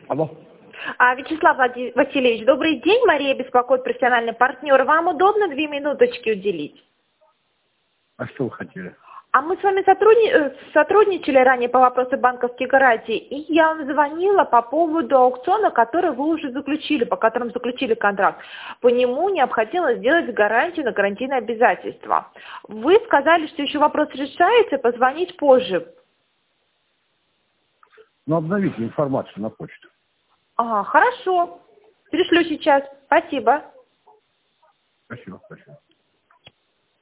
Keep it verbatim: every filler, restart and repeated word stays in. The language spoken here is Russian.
Алло. А, Вячеслав Влади- Васильевич, добрый день. Мария беспокоит, профессиональный партнер. Вам удобно две минуточки уделить? А что вы хотели? А мы с вами сотрудни... э, сотрудничали ранее по вопросу банковских гарантий, и я вам звонила по поводу аукциона, который вы уже заключили, по которому заключили контракт. По нему необходимо сделать гарантию на гарантийное обязательство. Вы сказали, что еще вопрос решается, позвонить позже. Ну, обновите информацию на почту. Ага, хорошо. Пришлю сейчас. Спасибо. Спасибо, спасибо.